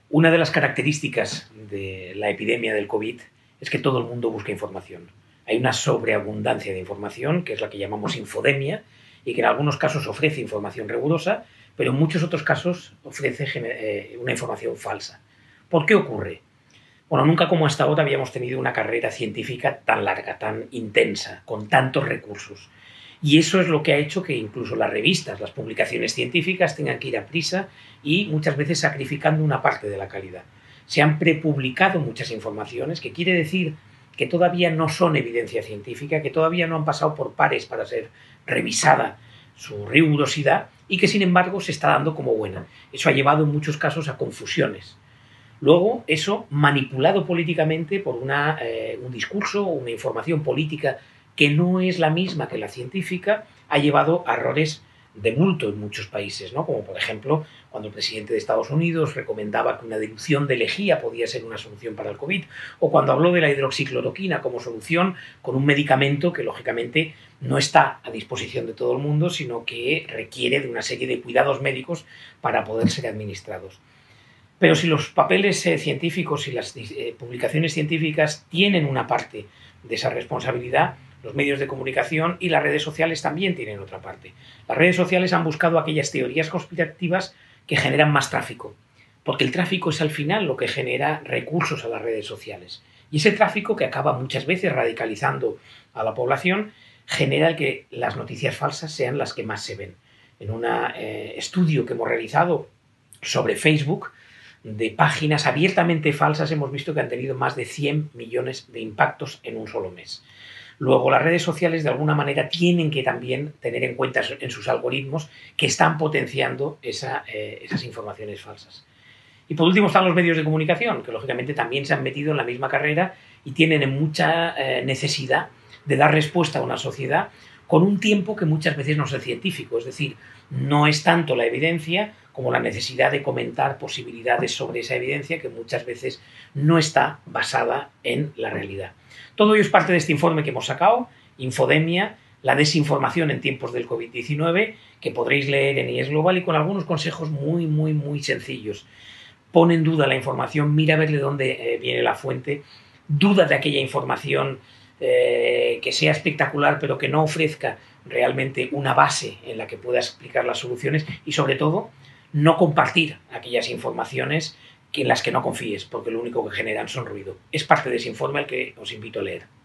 Una de las características de la epidemia del COVID es que todo el mundo busca información. Hay una sobreabundancia de información, que es la que llamamos infodemia, y que en algunos casos ofrece información rigurosa, pero en muchos otros casos ofrece una información falsa. ¿Por qué ocurre? Bueno, nunca como hasta ahora habíamos tenido una carrera científica tan larga, tan intensa, con tantos recursos. Y eso es lo que ha hecho que incluso las revistas, las publicaciones científicas tengan que ir a prisa y muchas veces sacrificando una parte de la calidad. Se han prepublicado muchas informaciones, que quiere decir que todavía no son evidencia científica, que todavía no han pasado por pares para ser revisada su rigurosidad y que sin embargo se está dando como buena. Eso ha llevado en muchos casos a confusiones. Luego, eso manipulado políticamente por un discurso o una información política que no es la misma que la científica, ha llevado a errores de bulto en muchos países, ¿no? Como por ejemplo cuando el presidente de Estados Unidos recomendaba que una dilución de lejía podía ser una solución para el COVID, o cuando habló de la hidroxicloroquina como solución con un medicamento que lógicamente no está a disposición de todo el mundo, sino que requiere de una serie de cuidados médicos para poder ser administrados. Pero si los papeles científicos y las publicaciones científicas tienen una parte de esa responsabilidad, los medios de comunicación y las redes sociales también tienen otra parte. Las redes sociales han buscado aquellas teorías conspirativas que generan más tráfico, porque el tráfico es al final lo que genera recursos a las redes sociales. Y ese tráfico, que acaba muchas veces radicalizando a la población, genera que las noticias falsas sean las que más se ven. En un estudio que hemos realizado sobre Facebook, de páginas abiertamente falsas, hemos visto que han tenido más de 100 millones de impactos en un solo mes. Luego, las redes sociales de alguna manera tienen que también tener en cuenta en sus algoritmos que están potenciando esas informaciones falsas. Y por último están los medios de comunicación, que lógicamente también se han metido en la misma carrera y tienen mucha necesidad de dar respuesta a una sociedad con un tiempo que muchas veces no es el científico. Es decir, no es tanto la evidencia como la necesidad de comentar posibilidades sobre esa evidencia, que muchas veces no está basada en la realidad. Todo ello es parte de este informe que hemos sacado, Infodemia, la desinformación en tiempos del COVID-19, que podréis leer en IES Global y con algunos consejos muy sencillos. Pon en duda la información, mira a ver de dónde viene la fuente, duda de aquella información que sea espectacular pero que no ofrezca realmente una base en la que puedas explicar las soluciones y sobre todo no compartir aquellas informaciones en las que no confíes, porque lo único que generan son ruido. Es parte de ese informe al que os invito a leer.